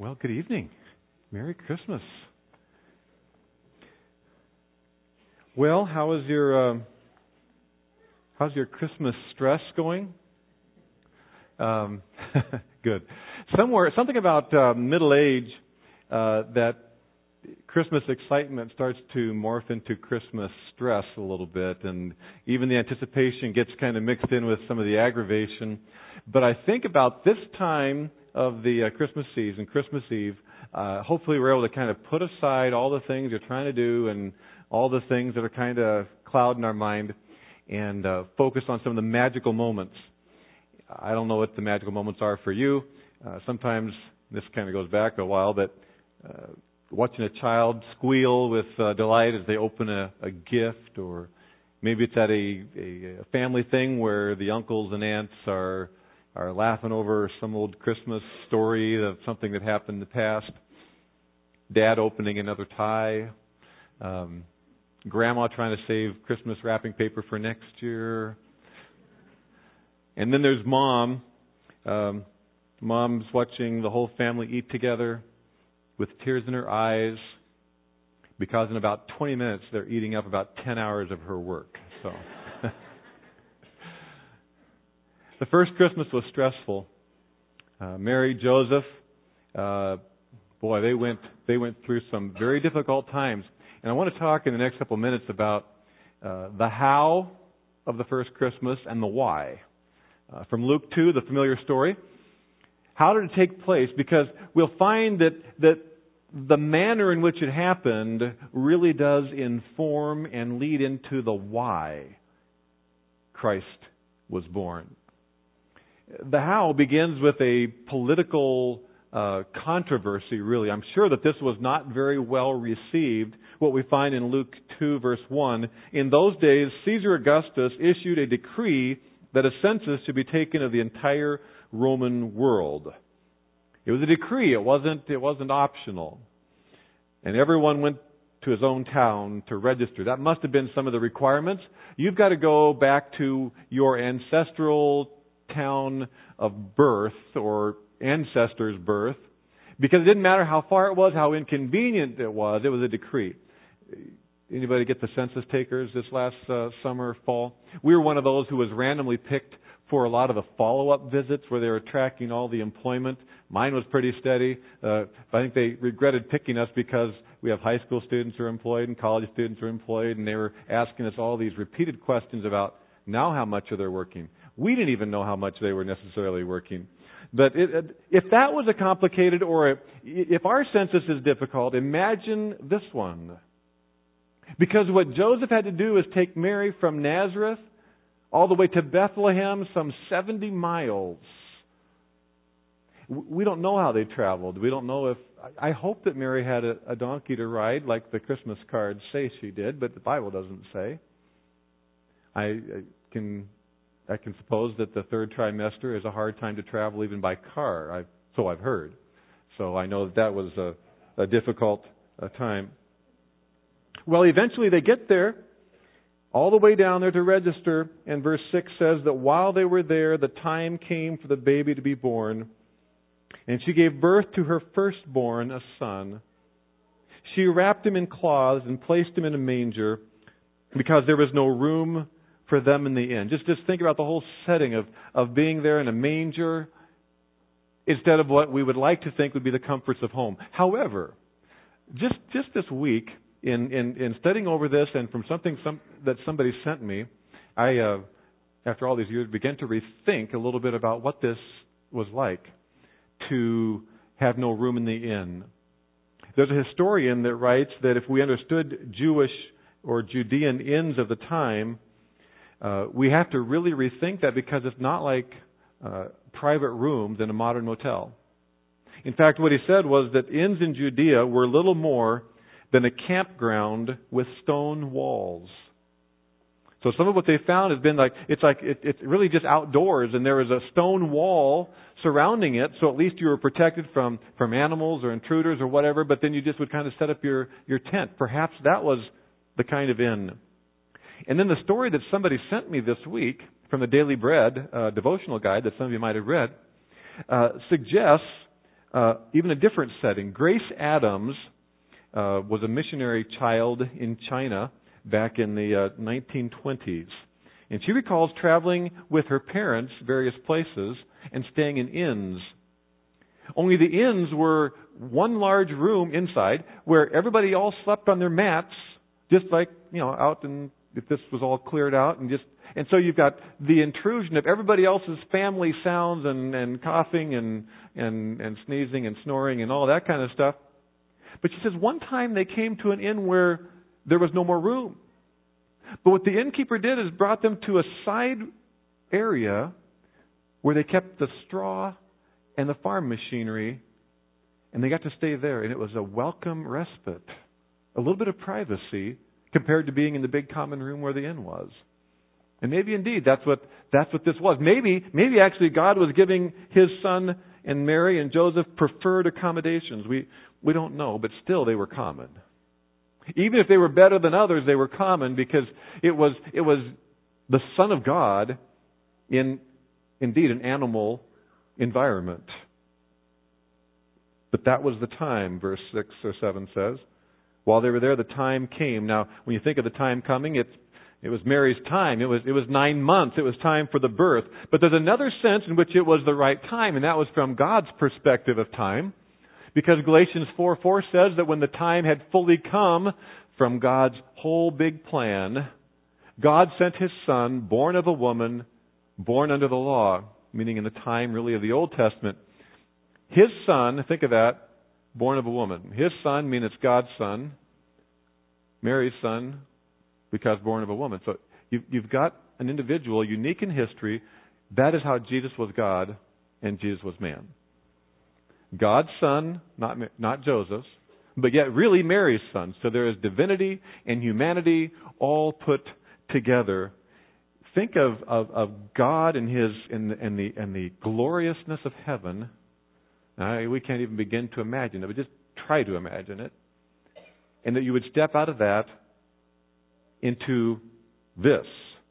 Well, good evening. Merry Christmas. Well, how's your Christmas stress going? Good. Something about middle age that Christmas excitement starts to morph into Christmas stress a little bit, and even the anticipation gets kind of mixed in with some of the aggravation. But I think about this time of the Christmas season, Christmas Eve, hopefully we're able to kind of put aside all the things you're trying to do and all the things that are kind of clouding our mind and focus on some of the magical moments. I don't know what the magical moments are for you. Sometimes, this kind of goes back a while, but watching a child squeal with delight as they open a gift, or maybe it's at a family thing where the uncles and aunts are laughing over some old Christmas story of something that happened in the past. Dad opening another tie. Grandma trying to save Christmas wrapping paper for next year. And then there's Mom. Mom's watching the whole family eat together with tears in her eyes because in about 20 minutes they're eating up about 10 hours of her work. So the first Christmas was stressful. Mary, Joseph, boy, they went through some very difficult times. And I want to talk in the next couple of minutes about the how of the first Christmas and the why. From Luke 2, the familiar story. How did it take place? Because we'll find that the manner in which it happened really does inform and lead into the why Christ was born. The how begins with a political controversy, really. I'm sure that this was not very well received, what we find in Luke 2, verse 1. In those days, Caesar Augustus issued a decree that a census should be taken of the entire Roman world. It was a decree. It wasn't optional. And everyone went to his own town to register. That must have been some of the requirements. You've got to go back to your ancestral town of birth or ancestor's birth, because it didn't matter how far it was, how inconvenient it was a decree. Anybody get the census takers this last summer, fall? We were one of those who was randomly picked for a lot of the follow-up visits where they were tracking all the employment. Mine was pretty steady. I think they regretted picking us because we have high school students who are employed and college students who are employed, and they were asking us all these repeated questions about now how much are they working. We didn't even know how much they were necessarily working. But if that was a complicated, or if our census is difficult, imagine this one. Because what Joseph had to do is take Mary from Nazareth all the way to Bethlehem, some 70 miles. We don't know how they traveled. We don't know if... I hope that Mary had a donkey to ride, like the Christmas cards say she did, but the Bible doesn't say. I can suppose that the third trimester is a hard time to travel even by car. So I've heard. So I know that was a difficult time. Well, eventually they get there, all the way down there to register, and verse 6 says that while they were there, the time came for the baby to be born, and she gave birth to her firstborn, a son. She wrapped him in cloths and placed him in a manger because there was no room for them in the inn. Just think about the whole setting of being there in a manger instead of what we would like to think would be the comforts of home. However, just this week, in studying over this and from something that somebody sent me, I, after all these years, began to rethink a little bit about what this was like to have no room in the inn. There's a historian that writes that if we understood Jewish or Judean inns of the time, we have to really rethink that, because it's not like private rooms in a modern motel. In fact, what he said was that inns in Judea were little more than a campground with stone walls. So some of what they found has been it's really just outdoors, and there was a stone wall surrounding it, so at least you were protected from animals or intruders or whatever, but then you just would kind of set up your tent. Perhaps that was the kind of inn. And then the story that somebody sent me this week from the Daily Bread devotional guide that some of you might have read suggests even a different setting. Grace Adams was a missionary child in China back in the 1920s. And she recalls traveling with her parents various places and staying in inns. Only the inns were one large room inside where everybody all slept on their mats, just like, out in, if this was all cleared out, and so you've got the intrusion of everybody else's family sounds and coughing and sneezing and snoring and all that kind of stuff. But she says one time they came to an inn where there was no more room. But what the innkeeper did is brought them to a side area where they kept the straw and the farm machinery, and they got to stay there. And it was a welcome respite, a little bit of privacy compared to being in the big common room where the inn was. And maybe indeed that's what this was. Maybe actually God was giving His Son and Mary and Joseph preferred accommodations. We don't know, but still they were common. Even if they were better than others, they were common because it was the Son of God in indeed an animal environment. But that was the time, verse 6 or 7 says. While they were there, the time came. Now, when you think of the time coming, it was Mary's time. It was 9 months. It was time for the birth. But there's another sense in which it was the right time, and that was from God's perspective of time. Because Galatians 4:4 says that when the time had fully come from God's whole big plan, God sent His Son, born of a woman, born under the law, meaning in the time really of the Old Testament. His Son, think of that, born of a woman. His Son, meaning it's God's Son. Mary's Son, because born of a woman. So you've got an individual unique in history. That is how Jesus was God and Jesus was man. God's Son, not Joseph's, but yet really Mary's Son. So there is divinity and humanity all put together. Think of God and the gloriousness of heaven. We can't even begin to imagine it, but just try to imagine it. And that you would step out of that into this.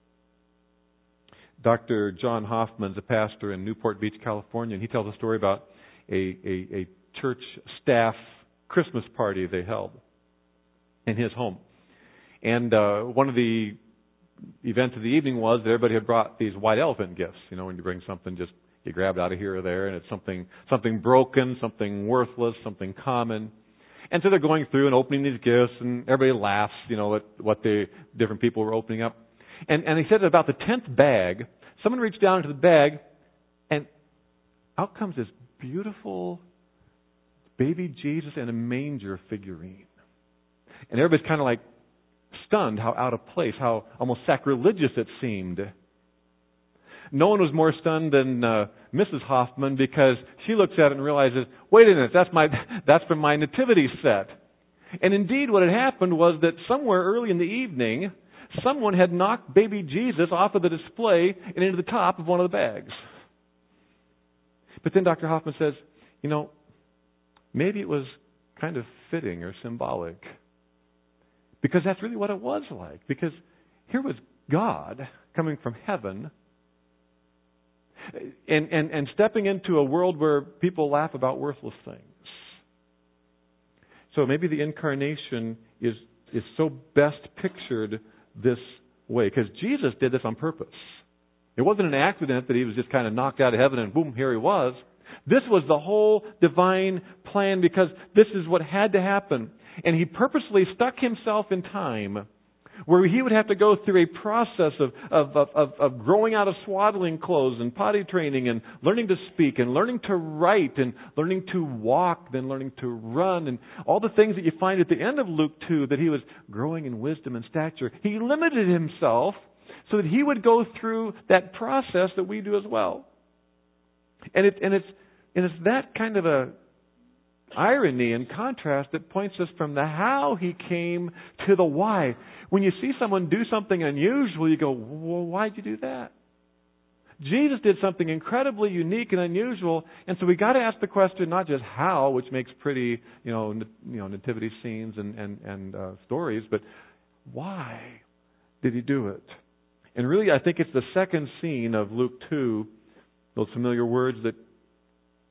Dr. John Hoffman's a pastor in Newport Beach, California, and he tells a story about a church staff Christmas party they held in his home. And one of the events of the evening was that everybody had brought these white elephant gifts. When you bring something, just you grab it out of here or there, and it's something broken, something worthless, something common. And so they're going through and opening these gifts, and everybody laughs, at what the different people were opening up. And he said that about the 10th bag, someone reached down into the bag, and out comes this beautiful baby Jesus in a manger figurine. And everybody's kind of like stunned how out of place, how almost sacrilegious it seemed. No one was more stunned than Mrs. Hoffman, because she looks at it and realizes, wait a minute, that's from my nativity set. And indeed what had happened was that somewhere early in the evening, someone had knocked baby Jesus off of the display and into the top of one of the bags. But then Dr. Hoffman says, maybe it was kind of fitting or symbolic. Because that's really what it was like. Because here was God coming from heaven and stepping into a world where people laugh about worthless things. So maybe the incarnation is so best pictured this way. Because Jesus did this on purpose. It wasn't an accident that He was just kind of knocked out of heaven and boom, here He was. This was the whole divine plan, because this is what had to happen. And He purposely stuck Himself in time where He would have to go through a process of growing out of swaddling clothes and potty training and learning to speak and learning to write and learning to walk, then learning to run, and all the things that you find at the end of Luke 2, that He was growing in wisdom and stature. He limited Himself so that He would go through that process that we do as well. And it's that kind of a irony and contrast that points us from the how He came to the why. When you see someone do something unusual, you go, well, why'd you do that? Jesus did something incredibly unique and unusual, and so we got to ask the question not just how, which makes pretty, nativity scenes and stories, but why did He do it? And really, I think it's the second scene of Luke 2, those familiar words that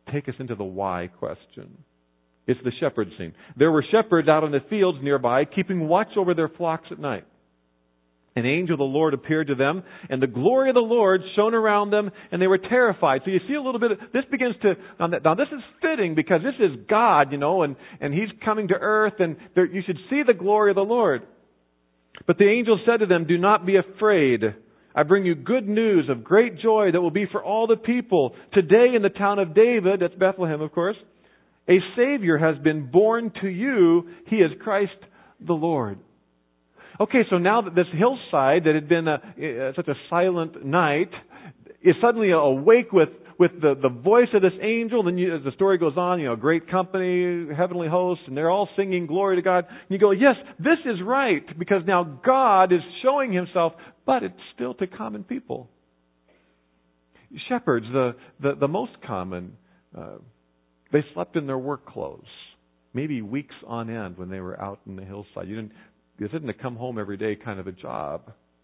take us into the why question. It's the shepherd scene. There were shepherds out in the fields nearby, keeping watch over their flocks at night. An angel of the Lord appeared to them, and the glory of the Lord shone around them, and they were terrified. So you see a little bit of, this begins to, now this is fitting because this is God, and He's coming to earth, and you should see the glory of the Lord. But the angel said to them, "Do not be afraid. I bring you good news of great joy that will be for all the people. Today in the town of David," that's Bethlehem, of course, "a Savior has been born to you. He is Christ the Lord." Okay, so now that this hillside that had been such a silent night is suddenly awake with the voice of this angel. Then as the story goes on, great company, heavenly hosts, and they're all singing glory to God. And you go, yes, this is right, because now God is showing Himself, but it's still to common people. Shepherds, the most common, they slept in their work clothes, maybe weeks on end when they were out in the hillside. This isn't a come home every day kind of a job.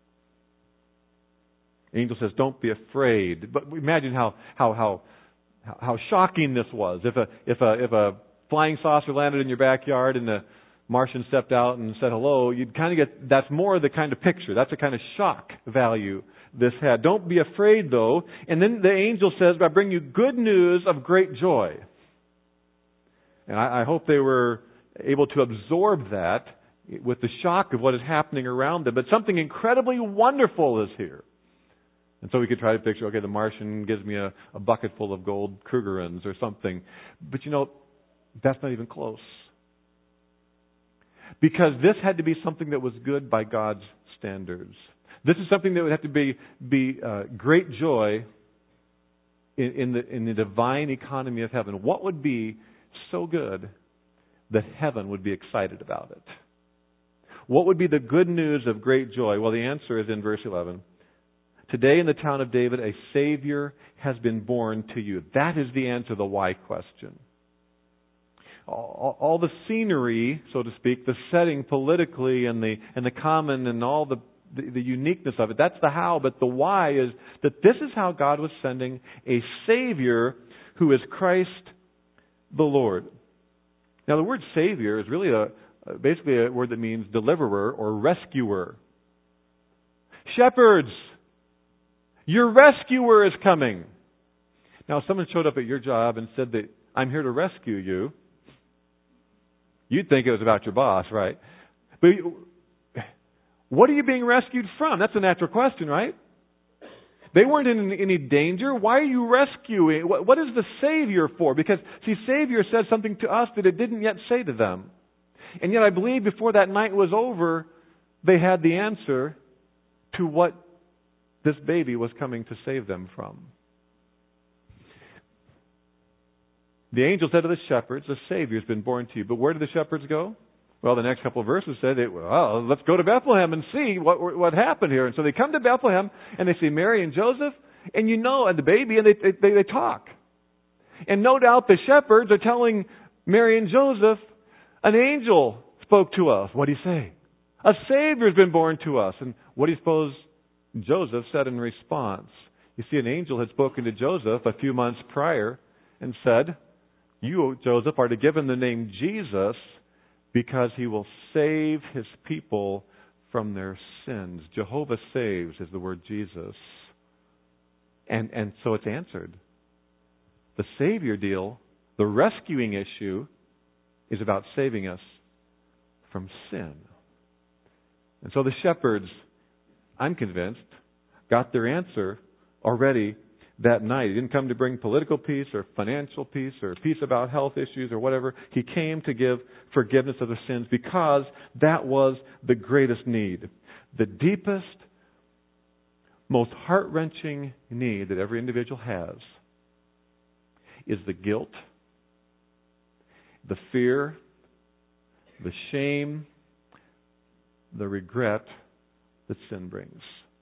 Angel says, "Don't be afraid." But imagine how shocking this was. If a flying saucer landed in your backyard and the Martian stepped out and said hello, you'd kind of get, that's more the kind of picture. That's the kind of shock value this had. "Don't be afraid, though." And then the angel says, "I bring you good news of great joy." And I hope they were able to absorb that with the shock of what is happening around them. But something incredibly wonderful is here. And so we could try to picture, okay, the Martian gives me a bucket full of gold Krugerrands or something. But that's not even close. Because this had to be something that was good by God's standards. This is something that would have to be great joy in the divine economy of heaven. What would be so good that heaven would be excited about it? What would be the good news of great joy? Well, the answer is in verse 11. "Today in the town of David, a Savior has been born to you." That is the answer to the why question. All the scenery, so to speak, the setting politically and the common and all the uniqueness of it, that's the how. But the why is that this is how God was sending a Savior who is Christ the Lord. Now, the word Savior is really basically a word that means deliverer or rescuer. Shepherds, your rescuer is coming. Now, if someone showed up at your job and said that I'm here to rescue you, you'd think it was about your boss, right? But what are you being rescued from? That's a natural question, right? They weren't in any danger. Why are you rescuing? What is the Savior for? Because, see, Savior said something to us that it didn't yet say to them. And yet I believe before that night was over, they had the answer to what this baby was coming to save them from. The angel said to the shepherds, "A Savior has been born to you." But where did the shepherds go? Well, the next couple of verses said, let's go to Bethlehem and see what happened here. And so they come to Bethlehem and they see Mary and Joseph and the baby, and they talk. And no doubt the shepherds are telling Mary and Joseph, "An angel spoke to us." What do you say? "A Savior has been born to us." And what do you suppose Joseph said in response? You see, an angel had spoken to Joseph a few months prior and said, "You, Joseph, are to give him the name Jesus because he will save his people from their sins." Jehovah saves is the word Jesus. And so it's answered. The Savior deal, the rescuing issue, is about saving us from sin. And so the shepherds, I'm convinced, got their answer already that night. He didn't come to bring political peace or financial peace or peace about health issues or whatever. He came to give forgiveness of the sins because that was the greatest need. The deepest, most heart-wrenching need that every individual has is the guilt, the fear, the shame, the regret that sin brings.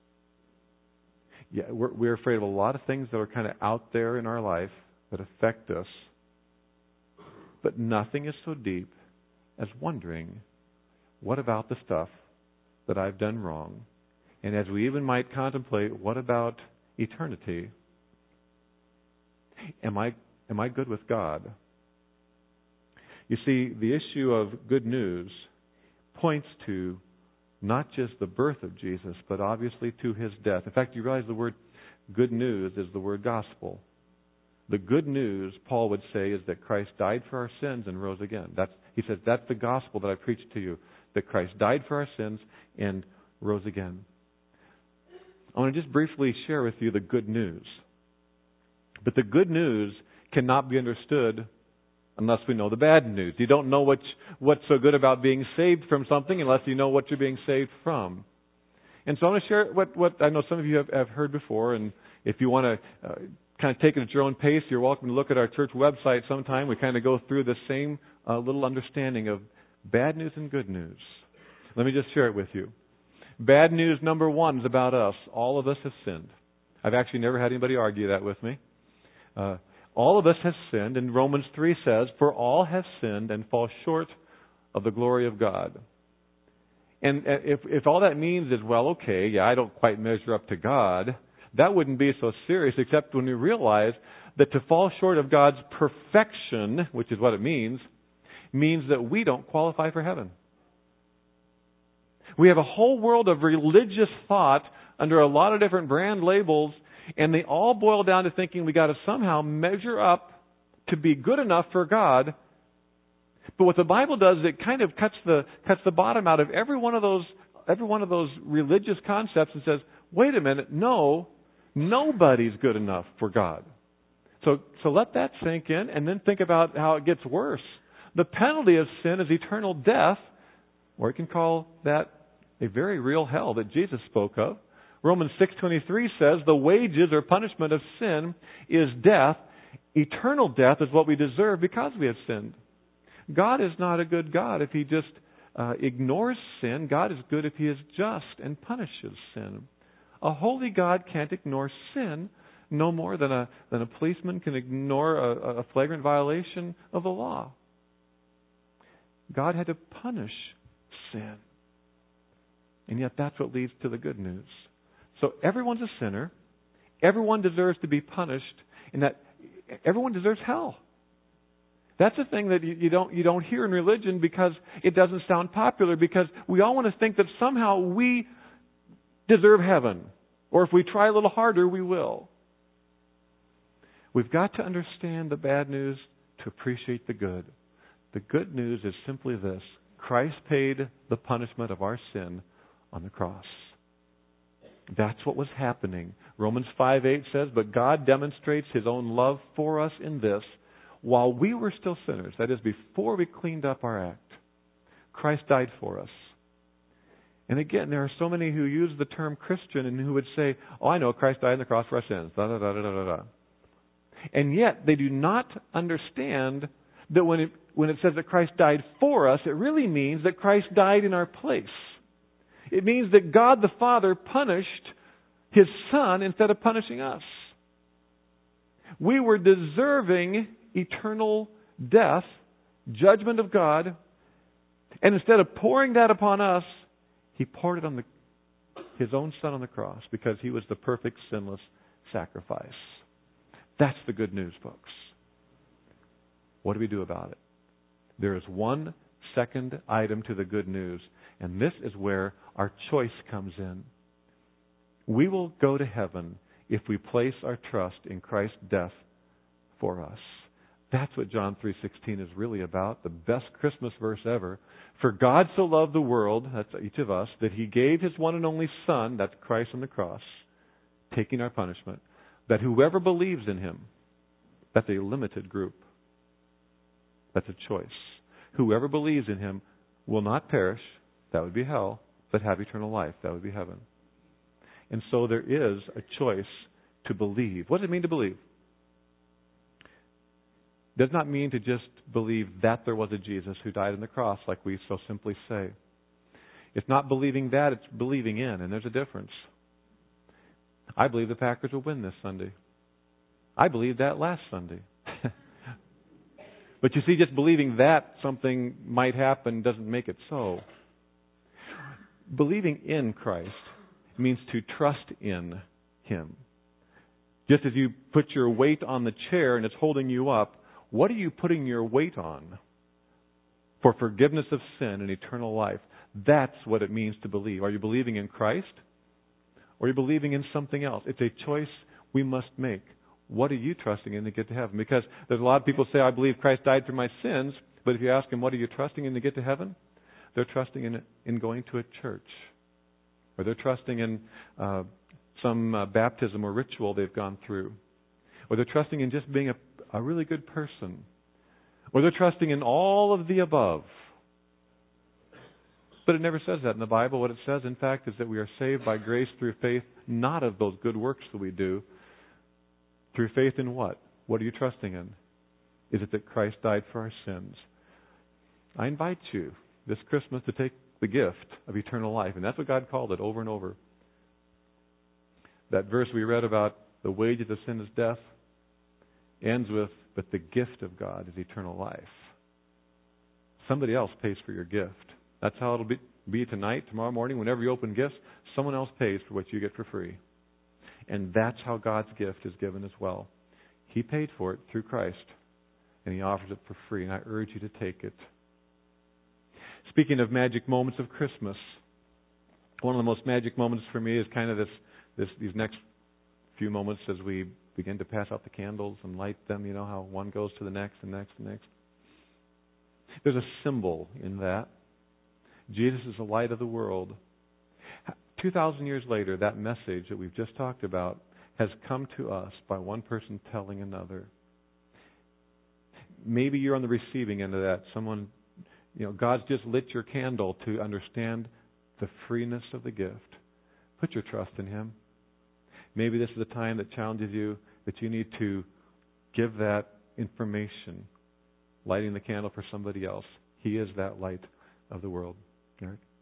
Yeah, we're afraid of a lot of things that are kind of out there in our life that affect us. But nothing is so deep as wondering, what about the stuff that I've done wrong? And as we even might contemplate, what about eternity? Am I am I good with God? You see, the issue of good news points to not just the birth of Jesus, but obviously to His death. In fact, you realize the word good news is the word gospel. The good news, Paul would say, is that Christ died for our sins and rose again. He says, that's the gospel that I preach to you, that Christ died for our sins and rose again. I want to just briefly share with you the good news. But the good news cannot be understood unless we know the bad news. You don't know what's so good about being saved from something unless you know what you're being saved from. And so I want to share what I know some of you have heard before, and if you want to kind of take it at your own pace, you're welcome to look at our church website sometime. We kind of go through the same little understanding of bad news and good news. Let me just share it with you. Bad news number one is about us. All of us have sinned. I've actually never had anybody argue that with me. All of us have sinned, and Romans 3 says, "For all have sinned and fall short of the glory of God." And if all that means is, well, okay, yeah, I don't quite measure up to God, that wouldn't be so serious, except when we realize that to fall short of God's perfection, which is what it means that we don't qualify for heaven. We have a whole world of religious thought under a lot of different brand labels, and they all boil down to thinking we got to somehow measure up to be good enough for God. But what the Bible does is it kind of cuts the bottom out of every one of those religious concepts and says, wait a minute, no, nobody's good enough for God. So let that sink in, and then think about how it gets worse. The penalty of sin is eternal death, or you can call that a very real hell that Jesus spoke of. Romans 6:23 says the wages or punishment of sin is death. Eternal death is what we deserve because we have sinned. God is not a good God if He just ignores sin. God is good if He is just and punishes sin. A holy God can't ignore sin no more than a policeman can ignore a flagrant violation of the law. God had to punish sin. And yet that's what leads to the good news. So everyone's a sinner. Everyone deserves to be punished, and that everyone deserves hell. That's the thing that you don't hear in religion because it doesn't sound popular, because we all want to think that somehow we deserve heaven, or if we try a little harder, we will. We've got to understand the bad news to appreciate the good. The good news is simply this: Christ paid the punishment of our sin on the cross. That's what was happening. Romans 5:8 says, "But God demonstrates His own love for us in this, while we were still sinners," that is, before we cleaned up our act, Christ died for us. And again, there are so many who use the term Christian and who would say, "Oh, I know, Christ died on the cross for our sins." Da, da, da, da, da, da. And yet, they do not understand that when it says that Christ died for us, it really means that Christ died in our place. It means that God the Father punished His Son instead of punishing us. We were deserving eternal death, judgment of God, and instead of pouring that upon us, He poured it on His own Son on the cross because He was the perfect, sinless sacrifice. That's the good news, folks. What do we do about it? There is one second item to the good news, and this is where our choice comes in. We will go to heaven if we place our trust in Christ's death for us. That's what John 3:16 is really about, the best Christmas verse ever. For God so loved the world, that's each of us, that He gave His one and only Son, that's Christ on the cross, taking our punishment, that whoever believes in Him, that's a limited group. That's a choice. Whoever believes in Him will not perish, that would be hell, but have eternal life, that would be heaven. And so there is a choice to believe. What does it mean to believe? It does not mean to just believe that there was a Jesus who died on the cross, like we so simply say. It's not believing that, it's believing in, and there's a difference. I believe the Packers will win this Sunday. I believed that last Sunday. But you see, just believing that something might happen doesn't make it so. Believing in Christ means to trust in Him. Just as you put your weight on the chair and it's holding you up, what are you putting your weight on? For forgiveness of sin and eternal life. That's what it means to believe. Are you believing in Christ? Or are you believing in something else? It's a choice we must make. What are you trusting in to get to heaven? Because there's a lot of people say, I believe Christ died for my sins. But if you ask them, what are you trusting in to get to heaven? They're trusting in going to a church. Or they're trusting in some baptism or ritual they've gone through. Or they're trusting in just being a really good person. Or they're trusting in all of the above. But it never says that in the Bible. What it says, in fact, is that we are saved by grace through faith, not of those good works that we do. Through faith in what? What are you trusting in? Is it that Christ died for our sins? I invite you this Christmas to take the gift of eternal life. And that's what God called it over and over. That verse we read about the wages of sin is death ends with, but the gift of God is eternal life. Somebody else pays for your gift. That's how it'll be tonight, tomorrow morning, whenever you open gifts, someone else pays for what you get for free. And that's how God's gift is given as well. He paid for it through Christ, and He offers it for free, and I urge you to take it. Speaking of magic moments of Christmas, one of the most magic moments for me is kind of these next few moments as we begin to pass out the candles and light them. You know how one goes to the next and next and next. There's a symbol in that. Jesus is the light of the world. 2,000 years later, that message that we've just talked about has come to us by one person telling another. Maybe you're on the receiving end of that. Someone, God's just lit your candle to understand the freeness of the gift. Put your trust in Him. Maybe this is a time that challenges you that you need to give that information, lighting the candle for somebody else. He is that light of the world. Eric?